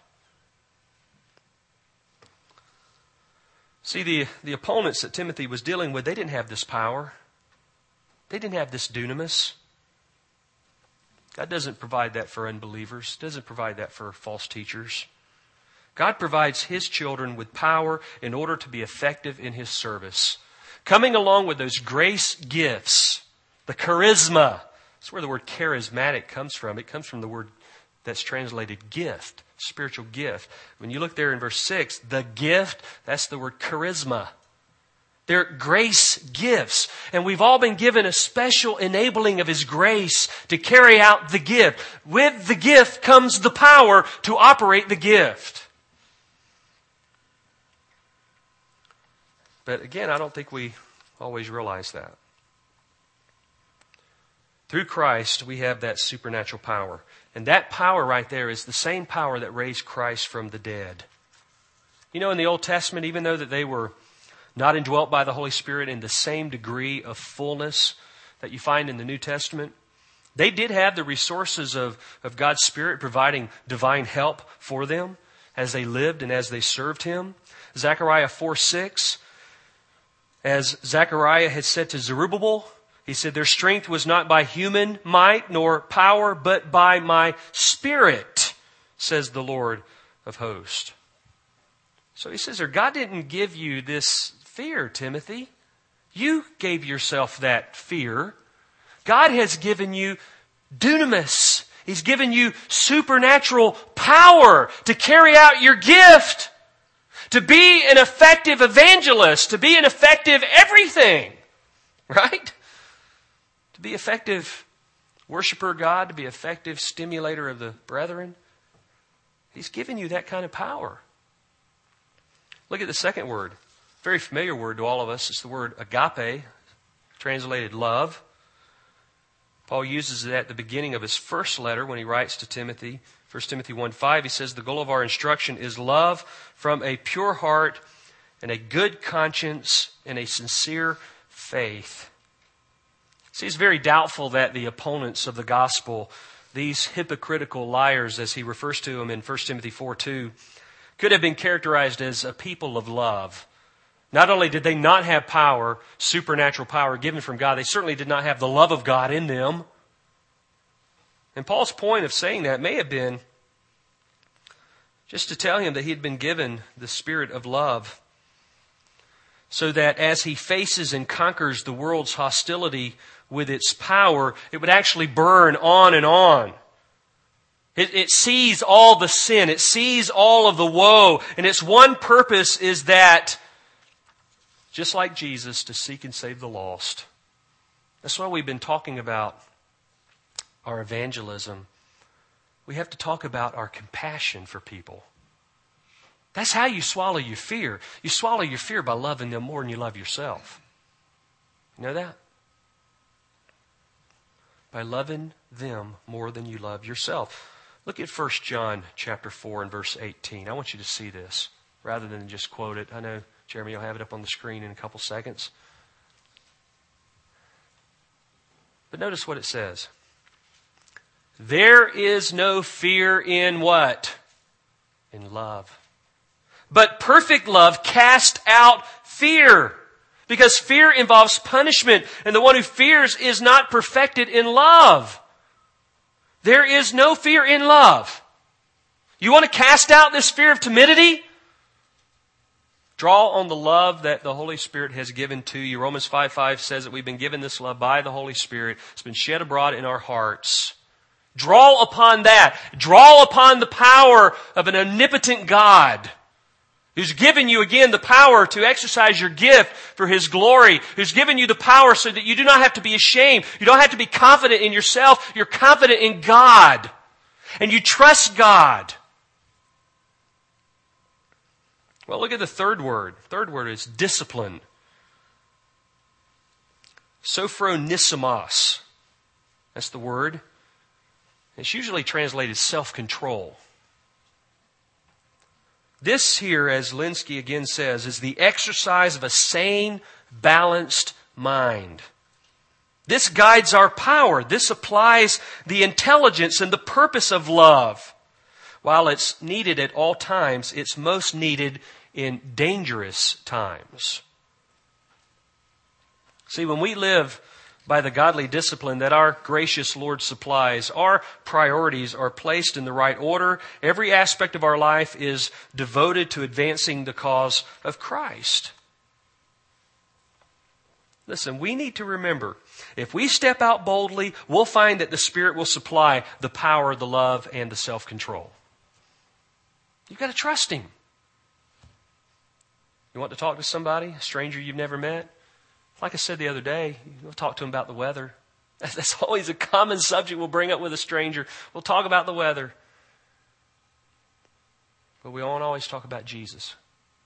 See, the opponents that Timothy was dealing with, they didn't have this power. They didn't have this dunamis. God doesn't provide that for unbelievers. Doesn't provide that for false teachers. God provides His children with power in order to be effective in His service. Coming along with those grace gifts, the charisma. That's where the word charismatic comes from. It comes from the word that's translated gift, spiritual gift. When you look there in verse 6, the gift, that's the word charisma. They're grace gifts. And we've all been given a special enabling of His grace to carry out the gift. With the gift comes the power to operate the gift. But again, I don't think we always realize that. Through Christ, we have that supernatural power. And that power right there is the same power that raised Christ from the dead. You know, in the Old Testament, even though that they were not indwelt by the Holy Spirit in the same degree of fullness that you find in the New Testament, they did have the resources of God's Spirit providing divine help for them as they lived and as they served Him. Zechariah 4:6, as Zechariah had said to Zerubbabel, he said, their strength was not by human might nor power, but by my Spirit, says the Lord of hosts. So he says, God didn't give you this fear, Timothy. You gave yourself that fear. God has given you dunamis. He's given you supernatural power to carry out your gift, to be an effective evangelist, to be an effective everything, right? To be effective worshiper of God, to be effective stimulator of the brethren. He's given you that kind of power. Look at the second word. Very familiar word to all of us. It's the word agape, translated love. Paul uses it at the beginning of his first letter when he writes to Timothy. 1 Timothy 1:5, he says, the goal of our instruction is love from a pure heart and a good conscience and a sincere faith. See, it's very doubtful that the opponents of the gospel, these hypocritical liars, as he refers to them in 1 Timothy 4:2, could have been characterized as a people of love. Not only did they not have power, supernatural power given from God, they certainly did not have the love of God in them. And Paul's point of saying that may have been just to tell him that he had been given the spirit of love, so that as he faces and conquers the world's hostility with its power, it would actually burn on and on. It sees all the sin. It sees all of the woe. And its one purpose is that, just like Jesus, to seek and save the lost. That's why we've been talking about our evangelism. We have to talk about our compassion for people. That's how you swallow your fear. You swallow your fear by loving them more than you love yourself. You know that? By loving them more than you love yourself. Look at 1 John chapter 4 and verse 18. I want you to see this rather than just quote it. I know Jeremy will have it up on the screen in a couple seconds. But notice what it says. There is no fear in what? In love. But perfect love casts out fear. Because fear involves punishment. And the one who fears is not perfected in love. There is no fear in love. You want to cast out this fear of timidity? Draw on the love that the Holy Spirit has given to you. Romans 5:5 says that we've been given this love by the Holy Spirit. It's been shed abroad in our hearts. Draw upon that. Draw upon the power of an omnipotent God who's given you, again, the power to exercise your gift for His glory, who's given you the power so that you do not have to be ashamed. You don't have to be confident in yourself. You're confident in God. And you trust God. Well, look at the third word. Third word is discipline. Sophronismos. That's the word. It's usually translated self-control. This here, as Linsky again says, is the exercise of a sane, balanced mind. This guides our power. This applies the intelligence and the purpose of love. While it's needed at all times, it's most needed in dangerous times. See, when we live by the godly discipline that our gracious Lord supplies, our priorities are placed in the right order. Every aspect of our life is devoted to advancing the cause of Christ. Listen, we need to remember, if we step out boldly, we'll find that the Spirit will supply the power, the love, and the self-control. You've got to trust Him. You want to talk to somebody, a stranger you've never met? Like I said the other day, we'll talk to them about the weather. That's always a common subject we'll bring up with a stranger. We'll talk about the weather. But we won't always talk about Jesus.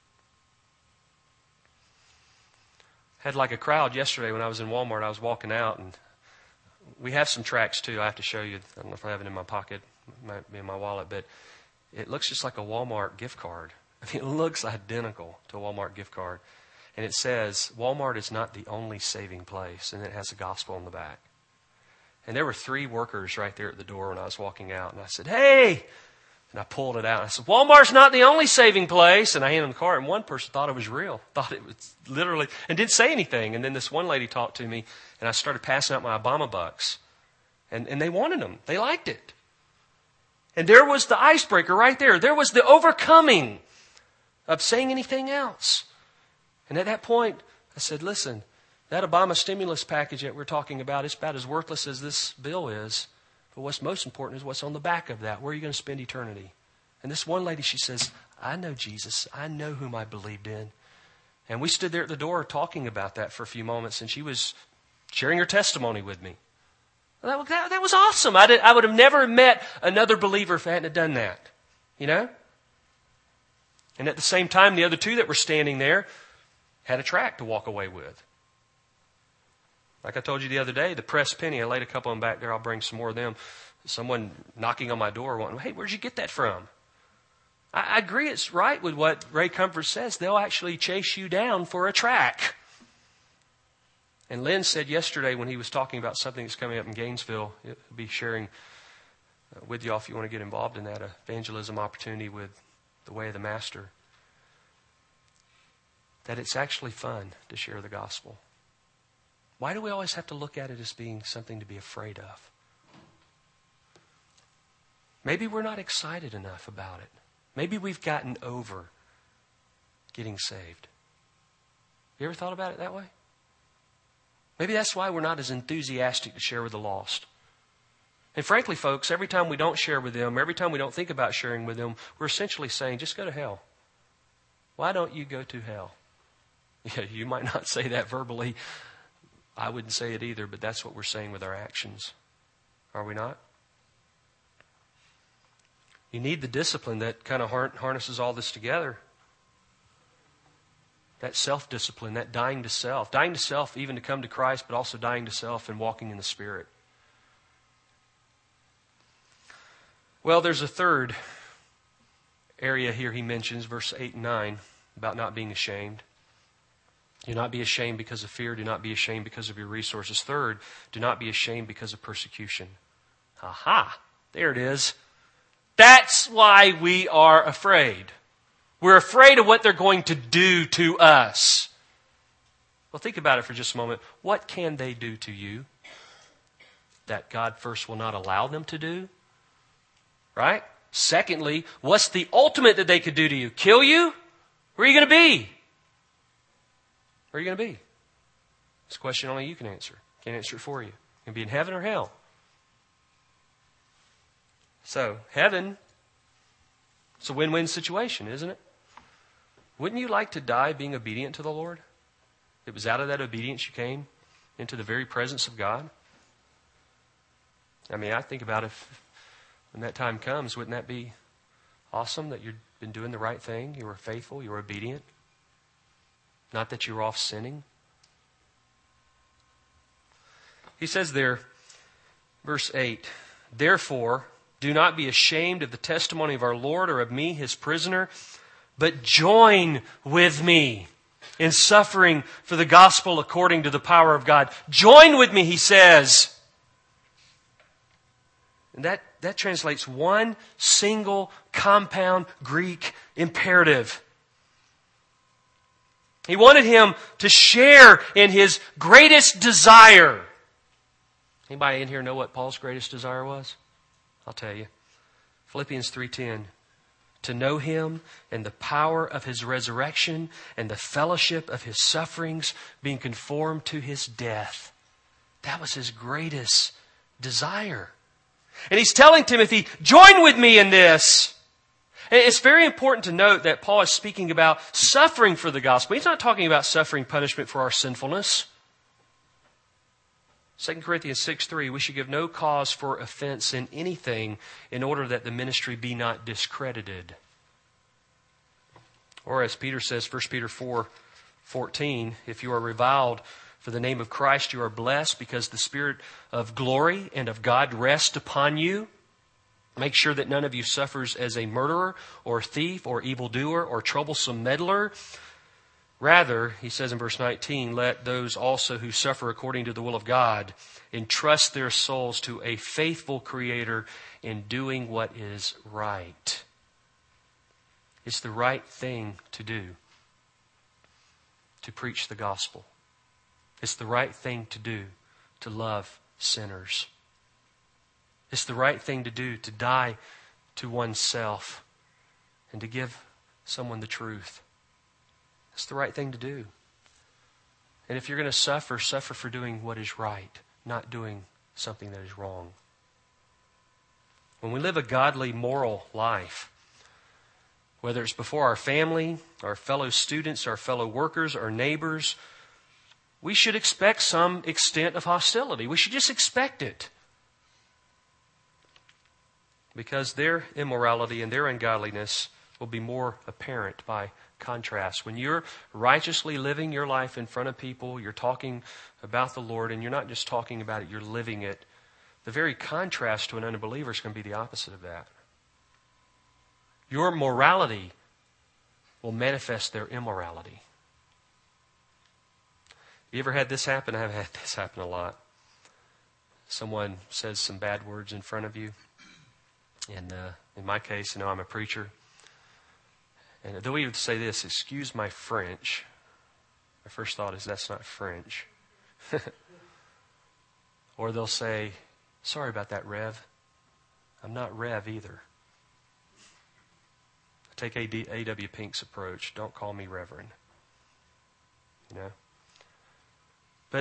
Had like a crowd yesterday when I was in Walmart. I was walking out, and we have some tracts too. I have to show you. I don't know if I have it in my pocket. It might be in my wallet, but it looks just like a Walmart gift card. I mean, it looks identical to a Walmart gift card. And it says, Walmart is not the only saving place. And it has the gospel on the back. And there were 3 workers right there at the door when I was walking out. And I said, hey! And I pulled it out. I said, Walmart's not the only saving place. And I handed them the card. And one person thought it was real. Thought it was literally, and didn't say anything. And then this one lady talked to me. And I started passing out my Obama bucks. And they wanted them. They liked it. And there was the icebreaker right there. There was the overcoming of saying anything else. And at that point, I said, listen, that Obama stimulus package that we're talking about is about as worthless as this bill is. But what's most important is what's on the back of that. Where are you going to spend eternity? And this one lady, she says, I know Jesus. I know whom I believed in. And we stood there at the door talking about that for a few moments. And she was sharing her testimony with me. That was awesome. I would have never met another believer if I hadn't done that. You know? And at the same time, the other 2 that were standing there had a tract to walk away with. Like I told you the other day, the pressed penny, I laid a couple of them back there. I'll bring some more of them. Someone knocking on my door wanting, hey, where'd you get that from? I agree it's right with what Ray Comfort says. They'll actually chase you down for a tract. And Lynn said yesterday when he was talking about something that's coming up in Gainesville, he'll be sharing with y'all if you want to get involved in that evangelism opportunity with the Way of the Master, that it's actually fun to share the gospel. Why do we always have to look at it as being something to be afraid of? Maybe we're not excited enough about it. Maybe we've gotten over getting saved. You ever thought about it that way? Maybe that's why we're not as enthusiastic to share with the lost. And frankly, folks, every time we don't share with them, every time we don't think about sharing with them, we're essentially saying, just go to hell. Why don't you go to hell? Yeah, you might not say that verbally. I wouldn't say it either, but that's what we're saying with our actions. Are we not? You need the discipline that kind of harnesses all this together. That self-discipline, that dying to self. Dying to self even to come to Christ, but also dying to self and walking in the Spirit. Well, there's a third area here he mentions, verse 8 and 9, about not being ashamed. Do not be ashamed because of fear. Do not be ashamed because of your resources. Third, do not be ashamed because of persecution. Aha! There it is. That's why we are afraid. We're afraid of what they're going to do to us. Well, think about it for just a moment. What can they do to you that God first will not allow them to do? Right? Secondly, what's the ultimate that they could do to you? Kill you? Where are you going to be? Where are you going to be? It's a question only you can answer. I can't answer it for you. You can be in heaven or hell. So, heaven, it's a win-win situation, isn't it? Wouldn't you like to die being obedient to the Lord? It was out of that obedience you came into the very presence of God. I mean, I think about if when that time comes, wouldn't that be awesome that you've been doing the right thing? You were faithful, you were obedient. Not that you were off sinning. He says there, verse 8, therefore, do not be ashamed of the testimony of our Lord or of me, his prisoner, but join with me in suffering for the gospel according to the power of God. Join with me, he says. And that translates one single compound Greek imperative. He wanted him to share in his greatest desire. Anybody in here know what Paul's greatest desire was? I'll tell you. Philippians 3:10. To know him and the power of his resurrection and the fellowship of his sufferings, being conformed to his death. That was his greatest desire. And he's telling Timothy, join with me in this. And it's very important to note that Paul is speaking about suffering for the gospel. He's not talking about suffering punishment for our sinfulness. 2 Corinthians 6:3, we should give no cause for offense in anything in order that the ministry be not discredited. Or as Peter says, 1 Peter 4:14, if you are reviled for the name of Christ, you are blessed because the Spirit of glory and of God rests upon you. Make sure that none of you suffers as a murderer or thief or evildoer or troublesome meddler. Rather, he says in verse 19, let those also who suffer according to the will of God entrust their souls to a faithful Creator in doing what is right. It's the right thing to do, to preach the gospel. It's the right thing to do, to love sinners. It's the right thing to do, to die to oneself and to give someone the truth. It's the right thing to do. And if you're going to suffer, suffer for doing what is right, not doing something that is wrong. When we live a godly, moral life, whether it's before our family, our fellow students, our fellow workers, our neighbors, we should expect some extent of hostility. We should just expect it. Because their immorality and their ungodliness will be more apparent by contrast. When you're righteously living your life in front of people, you're talking about the Lord, and you're not just talking about it, you're living it. The very contrast to an unbeliever is going to be the opposite of that. Your morality will manifest their immorality. You ever had this happen? I've had this happen a lot. Someone says some bad words in front of you. And in my case, I'm a preacher. And they'll even say this, excuse my French. My first thought is that's not French. Or they'll say, sorry about that, Rev. I'm not Rev either. I take A.W. Pink's approach. Don't call me Reverend. You know? But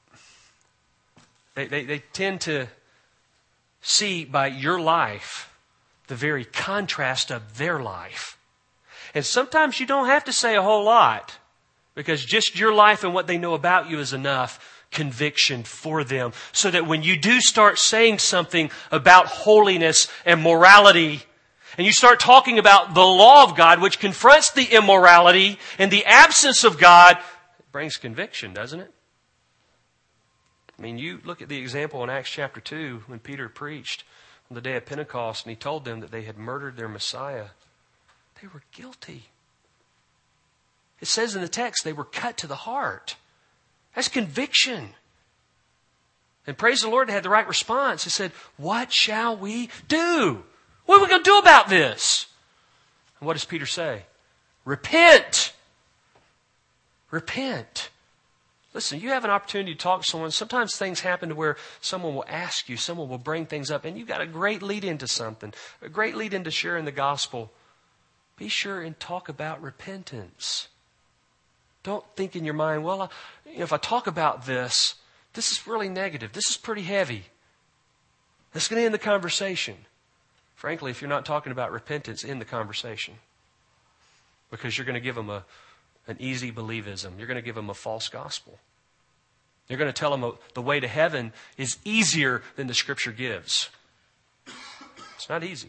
they tend to see by your life the very contrast of their life. And sometimes you don't have to say a whole lot, because just your life and what they know about you is enough conviction for them. So that when you do start saying something about holiness and morality, and you start talking about the law of God, which confronts the immorality and the absence of God, it brings conviction, doesn't it? I mean, you look at the example in Acts chapter 2 when Peter preached. on the day of Pentecost and he told them that they had murdered their Messiah, they were guilty. It says in the text they were cut to the heart. That's conviction. And praise the Lord, they had the right response. They said, what shall we do? What are we going to do about this? And what does Peter say? Repent. Repent. Listen, you have an opportunity to talk to someone. Sometimes things happen to where someone will ask you, someone will bring things up, and you've got a great lead into something, a great lead into sharing the gospel. Be sure and talk about repentance. Don't think in your mind, well, if I talk about this is really negative. This is pretty heavy. That's going to end the conversation. Frankly, if you're not talking about repentance, end the conversation. Because you're going to give them an easy believism. You're going to give them a false gospel. You're going to tell them the way to heaven is easier than the Scripture gives. It's not easy.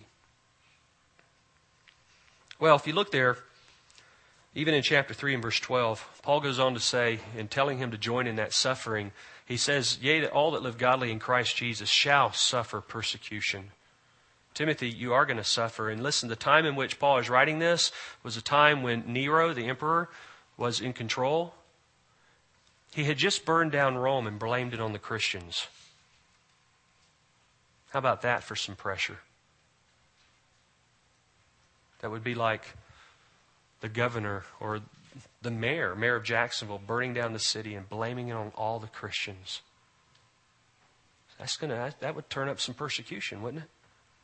Well, if you look there, even in chapter 3 and verse 12, Paul goes on to say, in telling him to join in that suffering, he says, yea, that all that live godly in Christ Jesus shall suffer persecution. Timothy, you are going to suffer. And listen, the time in which Paul is writing this was a time when Nero, the emperor, was in control. He had just burned down Rome and blamed it on the Christians. How about that for some pressure? That would be like the governor or the mayor of Jacksonville, burning down the city and blaming it on all the Christians. That would turn up some persecution, wouldn't it?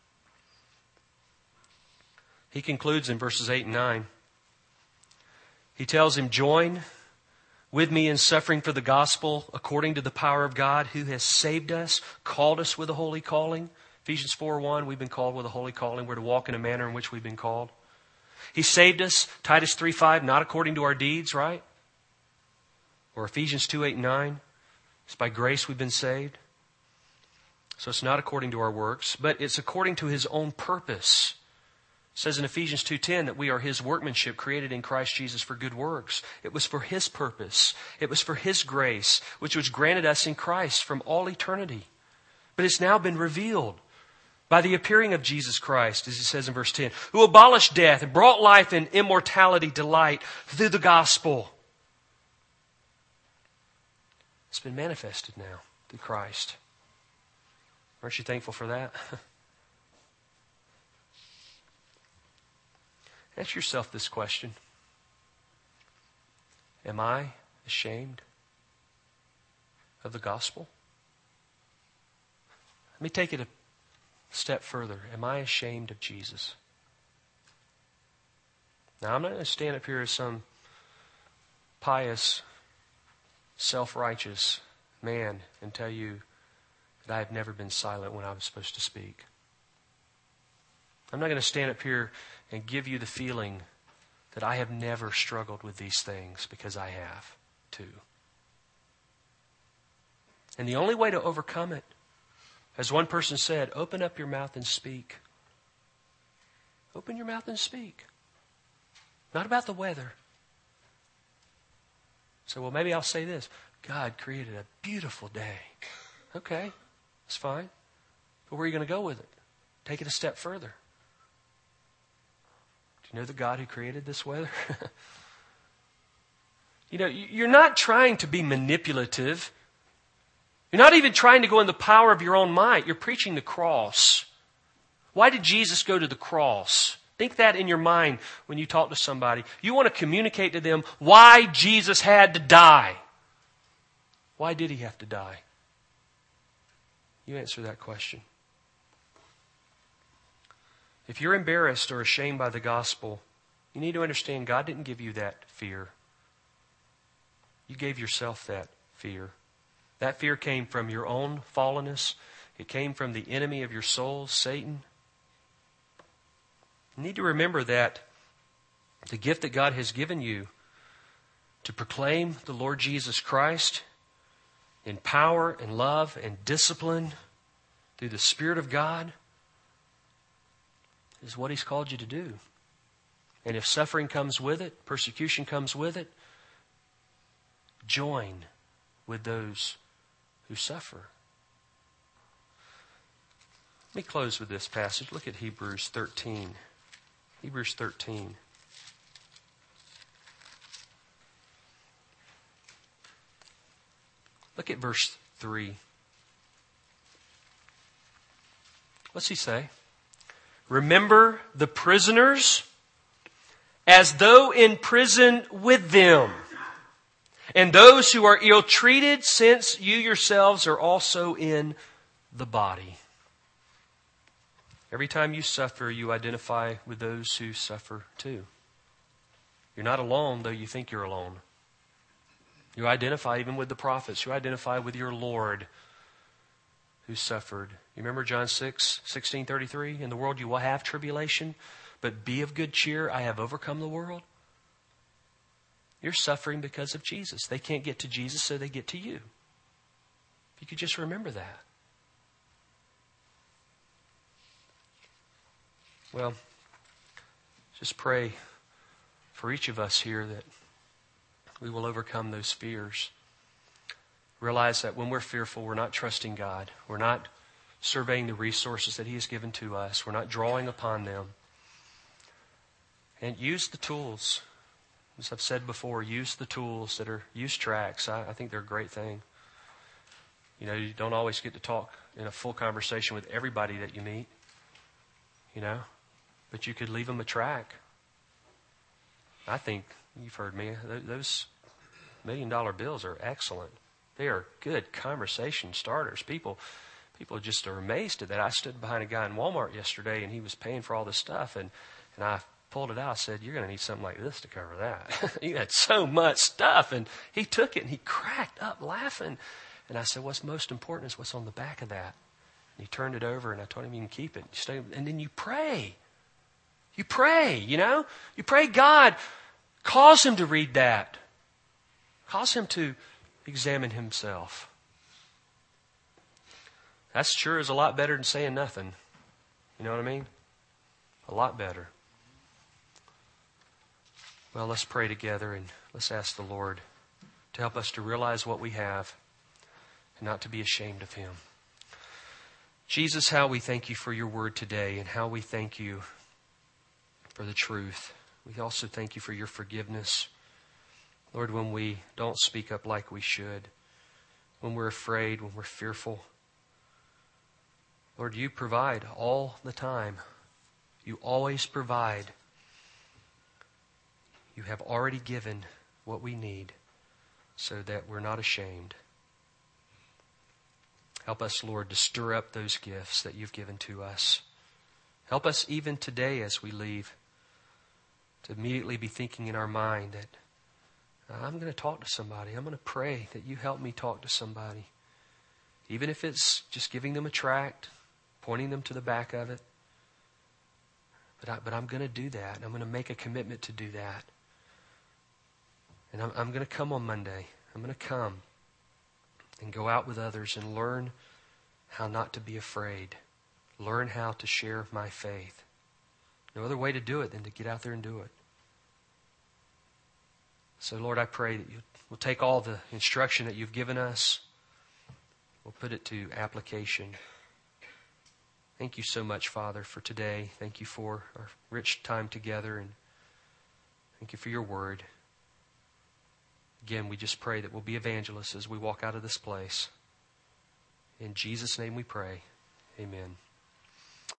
He concludes in verses 8 and 9. He tells him, join with me in suffering for the gospel according to the power of God who has saved us, called us with a holy calling. Ephesians 4:1, we've been called with a holy calling. We're to walk in a manner in which we've been called. He saved us, Titus 3:5, not according to our deeds, right? Or Ephesians 2:8 and 9. It's by grace we've been saved. So it's not according to our works, but it's according to His own purpose. It says in Ephesians 2:10 that we are His workmanship created in Christ Jesus for good works. It was for His purpose. It was for His grace, which was granted us in Christ from all eternity. But it's now been revealed by the appearing of Jesus Christ, as He says in verse 10, who abolished death and brought life and immortality to light through the gospel. It's been manifested now through Christ. Aren't you thankful for that? Ask yourself this question. Am I ashamed of the gospel? Let me take it a step further. Am I ashamed of Jesus? Now, I'm not going to stand up here as some pious, self-righteous man and tell you that I have never been silent when I was supposed to speak. I'm not going to stand up here and give you the feeling that I have never struggled with these things, because I have too. And the only way to overcome it, as one person said, open up your mouth and speak. Open your mouth and speak. Not about the weather. So, well, maybe I'll say this. God created a beautiful day. Okay, that's fine. But where are you going to go with it? Take it a step further. Do you know the God who created this weather? You know, you're not trying to be manipulative. You're not even trying to go in the power of your own might. You're preaching the cross. Why did Jesus go to the cross? Think that in your mind when you talk to somebody. You want to communicate to them why Jesus had to die. Why did He have to die? You answer that question. If you're embarrassed or ashamed by the gospel, you need to understand God didn't give you that fear. You gave yourself that fear. That fear came from your own fallenness. It came from the enemy of your soul, Satan. You need to remember that the gift that God has given you to proclaim the Lord Jesus Christ in power and love and discipline through the Spirit of God is what He's called you to do. And if suffering comes with it, persecution comes with it, join with those who suffer. Let me close with this passage. Look at Hebrews 13. Hebrews 13. Look at verse 3. What's he say? Remember the prisoners as though in prison with them, and those who are ill-treated, since you yourselves are also in the body. Every time you suffer, you identify with those who suffer too. You're not alone, though you think you're alone. You identify even with the prophets. You identify with your Lord who suffered. You remember John 6:16-33? In the world you will have tribulation, but be of good cheer. I have overcome the world. You're suffering because of Jesus. They can't get to Jesus, so they get to you. If you could just remember that. Well, just pray for each of us here that we will overcome those fears. Realize that when we're fearful, we're not trusting God. We're not surveying the resources that He has given to us. We're not drawing upon them. And use the tools. As I've said before, use the tools use tracks. I think they're a great thing. You know, you don't always get to talk in a full conversation with everybody that you meet. You know, but you could leave them a track. I think, you've heard me, those $1 million bills are excellent. They are good conversation starters. People just are amazed at that. I stood behind a guy in Walmart yesterday, and he was paying for all this stuff, and I pulled it out. I said, you're going to need something like this to cover that. You had so much stuff. And he took it, and he cracked up laughing. And I said, what's most important is what's on the back of that. And he turned it over, and I told him, you can keep it. And then you pray. You pray, you know. You pray, God, cause him to read that. Cause him to examine himself. That sure is a lot better than saying nothing. You know what I mean? A lot better. Well, let's pray together and let's ask the Lord to help us to realize what we have and not to be ashamed of Him. Jesus, how we thank You for Your word today, and how we thank You for the truth. We also thank You for Your forgiveness. Lord, when we don't speak up like we should, when we're afraid, when we're fearful, Lord, You provide all the time. You always provide. You have already given what we need so that we're not ashamed. Help us, Lord, to stir up those gifts that You've given to us. Help us even today as we leave to immediately be thinking in our mind that I'm going to talk to somebody. I'm going to pray that You help me talk to somebody. Even if it's just giving them a tract, pointing them to the back of it. But I'm going to do that. I'm going to make a commitment to do that. And I'm going to come on Monday. I'm going to come and go out with others and learn how not to be afraid. Learn how to share my faith. No other way to do it than to get out there and do it. So, Lord, I pray that You will take all the instruction that You've given us. We'll put it to application. Thank You so much, Father, for today. Thank You for our rich time together. And thank You for Your word. Again, we just pray that we'll be evangelists as we walk out of this place. In Jesus' name we pray. Amen.